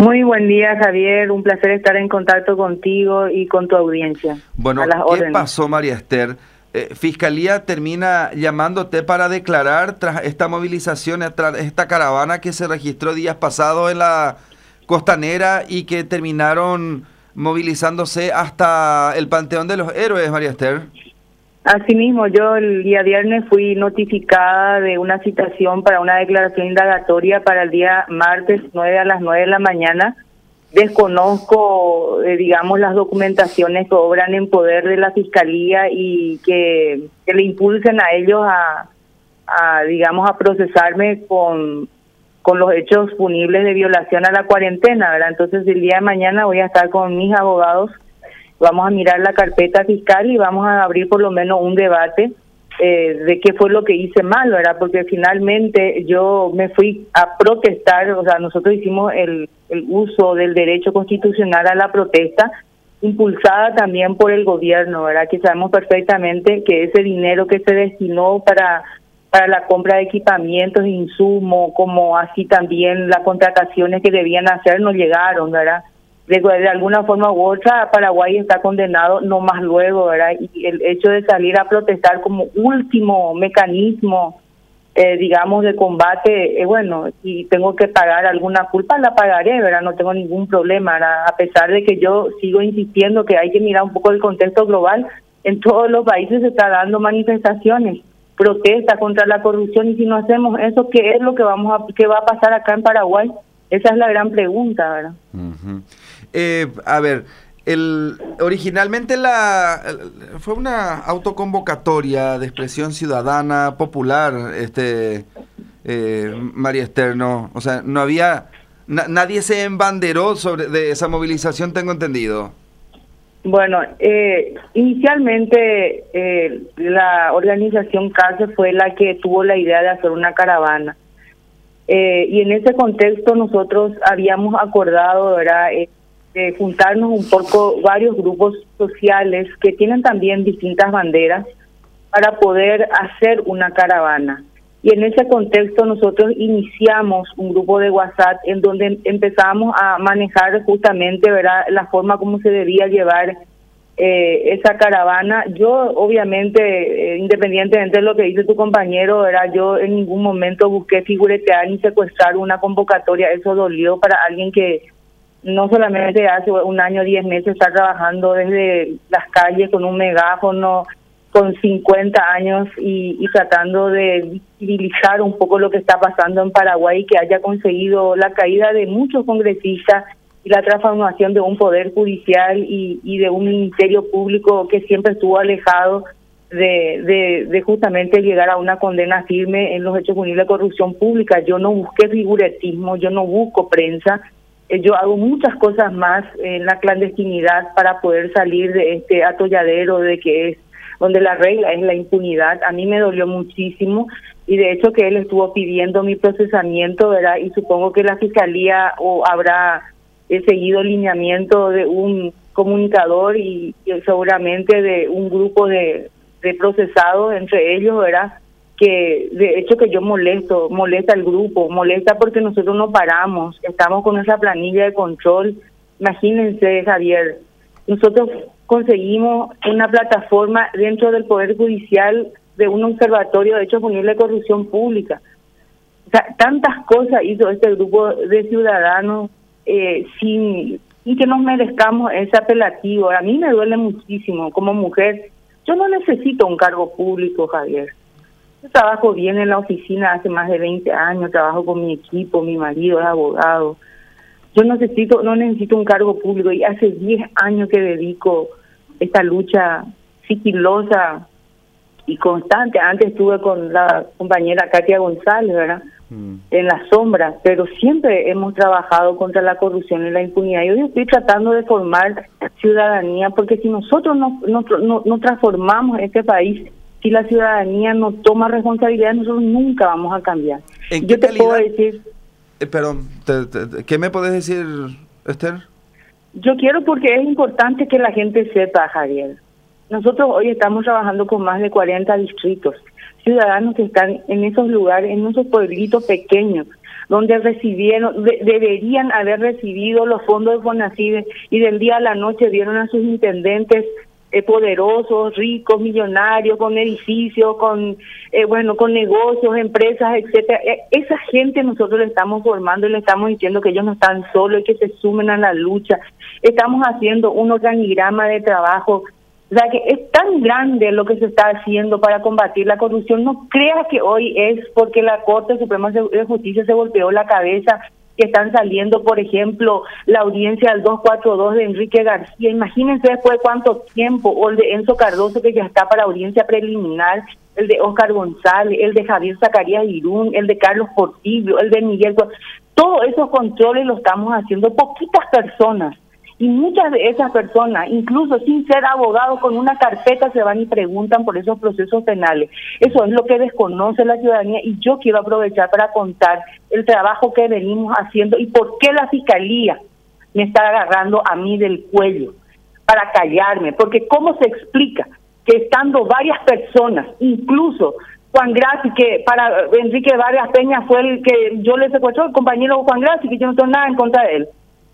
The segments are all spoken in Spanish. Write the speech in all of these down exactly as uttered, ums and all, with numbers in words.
Muy buen día, Javier. Un placer estar en contacto contigo y con tu audiencia. Bueno, a las ¿qué órdenes. pasó, María Esther? Eh, Fiscalía termina llamándote para declarar tras esta movilización, tras esta caravana que se registró días pasados en la Costanera y que terminaron movilizándose hasta el Panteón de los Héroes, María Esther. Asimismo, yo el día viernes fui notificada de una citación para una declaración indagatoria para el día martes nueve a las nueve de la mañana. Desconozco, eh, digamos, las documentaciones que obran en poder de la Fiscalía y que, que le impulsen a ellos a, a, digamos, a procesarme con, con los hechos punibles de violación a la cuarentena, ¿verdad? Entonces, el día de mañana voy a estar con mis abogados. Vamos a mirar la carpeta fiscal y vamos a abrir por lo menos un debate eh, de qué fue lo que hice mal, ¿verdad? Porque finalmente yo me fui a protestar, o sea, nosotros hicimos el, el uso del derecho constitucional a la protesta, impulsada también por el gobierno, ¿verdad? Que sabemos perfectamente que ese dinero que se destinó para, para la compra de equipamientos, insumos, como así también las contrataciones que debían hacer no llegaron, ¿verdad? De, de alguna forma u otra, Paraguay está condenado, no más luego, ¿verdad? Y el hecho de salir a protestar como último mecanismo, eh, digamos, de combate, eh, bueno, si tengo que pagar alguna culpa, la pagaré, ¿verdad? No tengo ningún problema, ¿verdad? A pesar de que yo sigo insistiendo que hay que mirar un poco el contexto global, en todos los países se está dando manifestaciones, protestas contra la corrupción, y si no hacemos eso, ¿qué es lo que vamos a, qué va a pasar acá en Paraguay? Esa es la gran pregunta, ¿verdad? Uh-huh. Eh, a ver, el, originalmente la fue una autoconvocatoria de expresión ciudadana popular, este eh, María Esther, no, o sea, no había, na, nadie se embanderó sobre de esa movilización, tengo entendido. Bueno, eh, inicialmente eh, la organización CARCE fue la que tuvo la idea de hacer una caravana. Eh, y en ese contexto nosotros habíamos acordado, ¿verdad?, eh, de juntarnos un poco varios grupos sociales que tienen también distintas banderas para poder hacer una caravana. Y en ese contexto nosotros iniciamos un grupo de WhatsApp en donde empezamos a manejar justamente, ¿verdad?, la forma como se debía llevar Eh, esa caravana. Yo obviamente, eh, independientemente de lo que dice tu compañero, era yo en ningún momento busqué figuretear ni secuestrar una convocatoria. Eso dolió para alguien que no solamente hace un año, diez meses está trabajando desde las calles con un megáfono, con cincuenta años y, y tratando de visibilizar un poco lo que está pasando en Paraguay, que haya conseguido la caída de muchos congresistas y la transformación de un poder judicial y, y de un ministerio público que siempre estuvo alejado de, de, de justamente llegar a una condena firme en los hechos punibles de corrupción pública. Yo no busqué figuretismo, yo no busco prensa, eh, yo hago muchas cosas más en la clandestinidad para poder salir de este atolladero de que es donde la regla es la impunidad. A mí me dolió muchísimo y de hecho que él estuvo pidiendo mi procesamiento, ¿verdad? Y supongo que la Fiscalía o habrá he seguido el lineamiento de un comunicador y, y seguramente de un grupo de, de procesados, entre ellos, ¿verdad? Que de hecho que yo molesto, molesta al grupo, molesta porque nosotros no paramos, estamos con esa planilla de control. Imagínense, Javier, nosotros conseguimos una plataforma dentro del Poder Judicial de un observatorio de hechos punibles de corrupción pública. O sea, tantas cosas hizo este grupo de ciudadanos Eh, sin, sin que nos merezcamos ese apelativo. A mí me duele muchísimo como mujer. Yo no necesito un cargo público, Javier. Yo trabajo bien en la oficina hace más de veinte años, trabajo con mi equipo, mi marido es abogado. Yo necesito, no necesito un cargo público y hace diez años que dedico esta lucha sigilosa y constante. Antes estuve con la compañera Katia González, ¿verdad?, en la sombra, pero siempre hemos trabajado contra la corrupción y la impunidad. Yo estoy tratando de formar ciudadanía, porque si nosotros no, no, no, no transformamos este país, si la ciudadanía no toma responsabilidad, nosotros nunca vamos a cambiar. ¿En Yo qué te calidad? puedo decir... Eh, perdón, te, te, ¿qué me podés decir, Esther? Yo quiero, porque es importante que la gente sepa, Javier. nosotros hoy estamos trabajando con más de cuarenta distritos, ciudadanos que están en esos lugares, en esos pueblitos pequeños, donde recibieron, de, deberían haber recibido los fondos de FONACIDE y del día a la noche vieron a sus intendentes eh, poderosos, ricos, millonarios, con edificios, con eh, bueno, con negocios, empresas, etcétera. Eh, esa gente nosotros le estamos formando y le estamos diciendo que ellos no están solos y que se sumen a la lucha. Estamos haciendo un organigrama de trabajo. O sea, que es tan grande lo que se está haciendo para combatir la corrupción. No creas que hoy es porque la Corte Suprema de Justicia se golpeó la cabeza que están saliendo, por ejemplo, la audiencia del dos cuatro dos de Enrique García. Imagínense después de cuánto tiempo, o el de Enzo Cardoso, que ya está para audiencia preliminar, el de Oscar González, el de Javier Zacarías Irún, el de Carlos Portillo, el de Miguel. Todos esos controles los estamos haciendo poquitas personas. Y muchas de esas personas, incluso sin ser abogados, con una carpeta se van y preguntan por esos procesos penales. Eso es lo que desconoce la ciudadanía y yo quiero aprovechar para contar el trabajo que venimos haciendo y por qué la Fiscalía me está agarrando a mí del cuello para callarme. Porque ¿cómo se explica que estando varias personas, incluso Juan Graci, que para Enrique Vargas Peña fue el que yo le secuestró, el compañero Juan Graci, que yo no tengo nada en contra de él?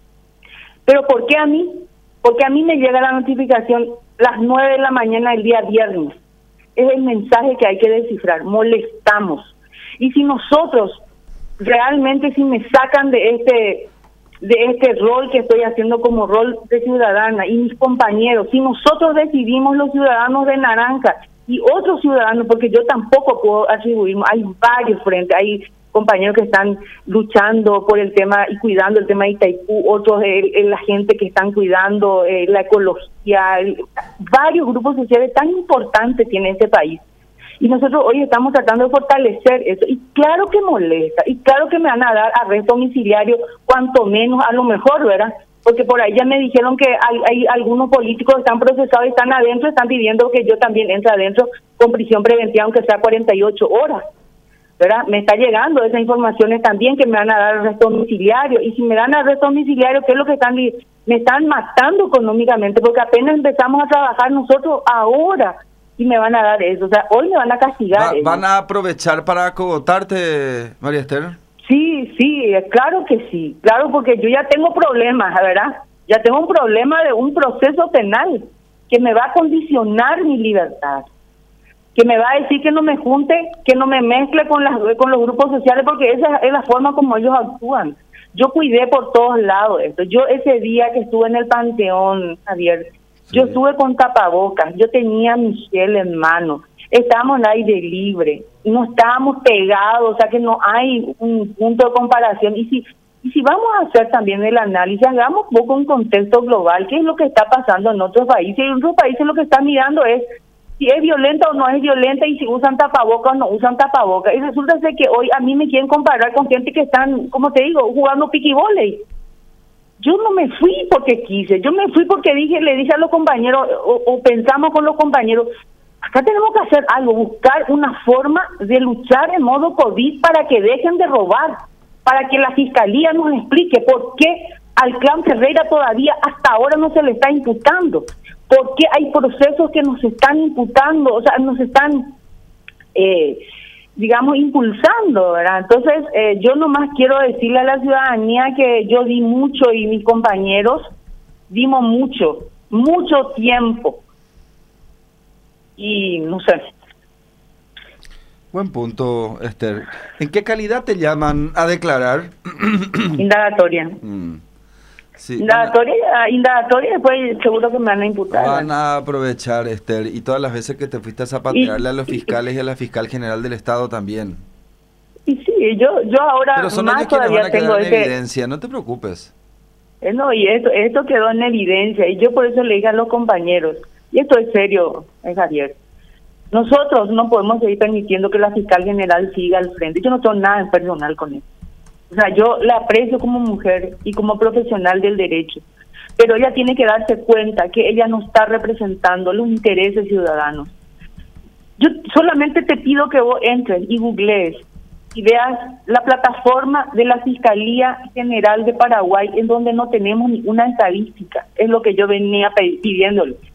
¿Pero por qué a mí? Porque a mí me llega la notificación las nueve de la mañana del día viernes. Es el mensaje que hay que descifrar. Molestamos. Y si nosotros, realmente si me sacan de este, de este rol que estoy haciendo como rol de ciudadana y mis compañeros, si nosotros decidimos los ciudadanos de Naranja y otros ciudadanos, porque yo tampoco puedo atribuirme, hay varios frentes, hay compañeros que están luchando por el tema y cuidando el tema de Itaipú, otros eh, eh, la gente que están cuidando eh, la ecología, el, varios grupos sociales tan importantes tiene este país. Y nosotros hoy estamos tratando de fortalecer eso. Y claro que molesta, y claro que me van a dar arresto domiciliario, cuanto menos, a lo mejor, ¿verdad? Porque por ahí ya me dijeron que hay, hay algunos políticos que están procesados y están adentro, están pidiendo que yo también entre adentro con prisión preventiva, aunque sea cuarenta y ocho horas. ¿Verdad? Me está llegando esas informaciones también que me van a dar arresto domiciliario. Y si me dan arresto domiciliario, ¿qué es lo que están? Me están matando económicamente, porque apenas empezamos a trabajar nosotros ahora y me van a dar eso. O sea, hoy me van a castigar. Va, ¿Van a aprovechar para acogotarte, María Esther? Sí, sí, claro que sí. Claro, porque yo ya tengo problemas, ¿verdad? Ya tengo un problema de un proceso penal que me va a condicionar mi libertad, que me va a decir que no me junte, que no me mezcle con las con los grupos sociales, porque esa es la forma como ellos actúan. Yo cuidé por todos lados esto. Yo ese día que estuve en el Panteón, Javier, sí, yo estuve con tapabocas, yo tenía mi gel en mano, estábamos en aire libre, no estábamos pegados, o sea que no hay un punto de comparación. Y si y si vamos a hacer también el análisis, hagamos un poco un contexto global, qué es lo que está pasando en otros países. Y en otros países lo que están mirando es si es violenta o no es violenta, y si usan tapabocas o no usan tapabocas. Y resulta ser que hoy a mí me quieren comparar con gente que están, como te digo, jugando piquibóley. Yo no me fui porque quise, yo me fui porque dije, le dije a los compañeros, o, o pensamos con los compañeros, acá tenemos que hacer algo, buscar una forma de luchar en modo COVID para que dejen de robar, para que la Fiscalía nos explique por qué al clan Ferreira todavía hasta ahora no se le está imputando. ¿Por qué hay procesos que nos están imputando, o sea, nos están, eh, digamos, impulsando, ¿verdad? Entonces, eh, yo nomás quiero decirle a la ciudadanía que yo di mucho y mis compañeros dimos mucho, mucho tiempo. Y no sé. Buen punto, Esther. ¿En qué calidad te llaman a declarar? Indagatoria. Mm. Sí, indagatoria, a... indagatoria, después seguro que me van a imputar. Van a aprovechar, Esther, y todas las veces que te fuiste a zapatearle y, a los fiscales y, y a la fiscal general del Estado también. Y sí, yo yo ahora Pero son más ellos quienes todavía van a quedar tengo en ese... evidencia, no te preocupes. Eh, no, y esto, esto quedó en evidencia, y yo por eso le dije a los compañeros, y esto es serio, eh, Javier, nosotros no podemos seguir permitiendo que la fiscal general siga al frente. Yo no tengo nada en personal con eso. O sea, yo la aprecio como mujer y como profesional del derecho, pero ella tiene que darse cuenta que ella no está representando los intereses ciudadanos. Yo solamente te pido que vos entres y googlees y veas la plataforma de la Fiscalía General de Paraguay, en donde no tenemos ninguna estadística, es lo que yo venía pidiéndole.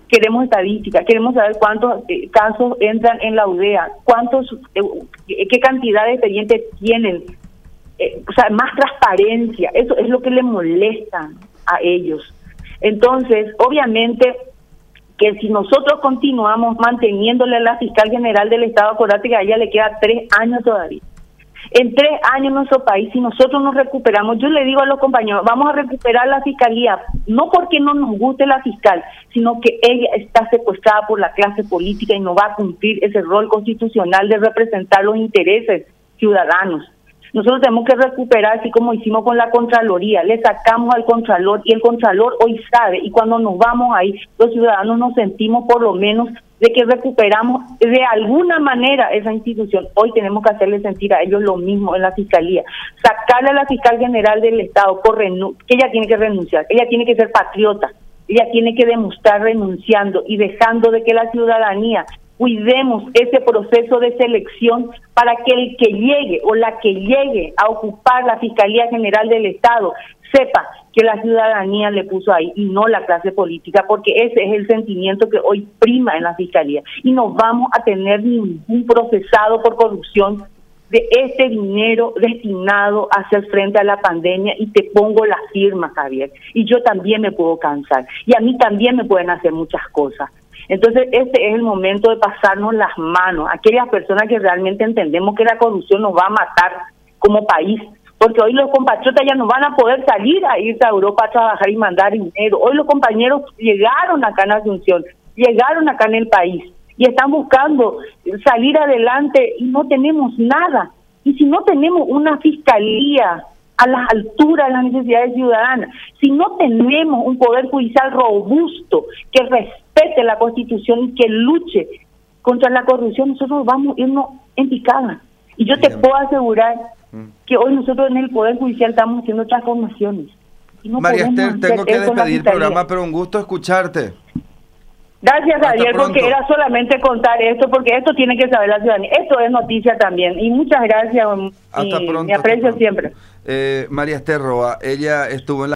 queremos estadísticas, queremos saber cuántos eh, casos entran en la U D E A, cuántos, eh, qué cantidad de expedientes tienen, eh, o sea, más transparencia. Eso es lo que le molesta a ellos. Entonces, obviamente, que si nosotros continuamos manteniéndole a la fiscal general del Estado, acordate que a ella le queda tres años todavía. En tres años en nuestro país, si nosotros nos recuperamos, yo le digo a los compañeros, vamos a recuperar la fiscalía, no porque no nos guste la fiscal, sino que ella está secuestrada por la clase política y no va a cumplir ese rol constitucional de representar los intereses ciudadanos. Nosotros tenemos que recuperar, así como hicimos con la Contraloría, le sacamos al Contralor y el Contralor hoy sabe, y cuando nos vamos ahí, los ciudadanos nos sentimos por lo menos de que recuperamos de alguna manera esa institución. Hoy tenemos que hacerle sentir a ellos lo mismo en la Fiscalía, sacarle a la Fiscal General del Estado por renu que ella tiene que renunciar, ella tiene que ser patriota, ella tiene que demostrar renunciando y dejando de que la ciudadanía cuidemos ese proceso de selección para que el que llegue o la que llegue a ocupar la Fiscalía General del Estado sepa que la ciudadanía le puso ahí y no la clase política, porque ese es el sentimiento que hoy prima en la Fiscalía. Y no vamos a tener ningún procesado por corrupción de este dinero destinado a hacer frente a la pandemia, y te pongo la firma, Javier. Y yo también me puedo cansar, y a mí también me pueden hacer muchas cosas. Entonces, este es el momento de pasarnos las manos, aquellas personas que realmente entendemos que la corrupción nos va a matar como país, porque hoy los compatriotas ya no van a poder salir a irse a Europa a trabajar y mandar dinero. Hoy los compañeros llegaron acá en Asunción, llegaron acá en el país y están buscando salir adelante y no tenemos nada. Y si no tenemos una fiscalía a la altura de las necesidades ciudadanas, si no tenemos un poder judicial robusto que respete la Constitución y que luche contra la corrupción, nosotros vamos a irnos en picada. Y yo te Bien. puedo asegurar que hoy nosotros en el Poder Judicial estamos haciendo transformaciones. Y no María Esther, tengo que despedir el programa, pero un gusto escucharte. Gracias, Javier, porque era solamente contar esto, porque esto tiene que saber la ciudadanía. Esto es noticia también. Y muchas gracias. Hasta y pronto. Me aprecio siempre. Eh, María Esther Roa, ella estuvo en la